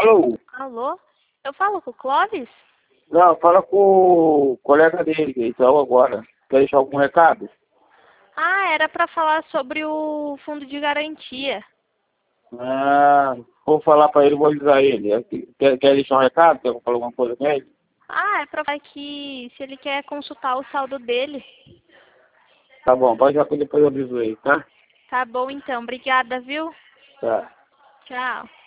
Alô? Alô? Eu falo com o Clóvis? Não, fala com o colega dele, que entrou agora. Quer deixar algum recado? Ah, era para falar sobre o fundo de garantia. Ah, vou falar pra ele, vou avisar ele. Quer deixar um recado? Quer falar alguma coisa com ele? Ah, é para falar que se ele quer consultar o saldo dele. Tá bom, pode já depois eu aviso ele, tá? Tá bom então, obrigada, viu? Tá. Tchau.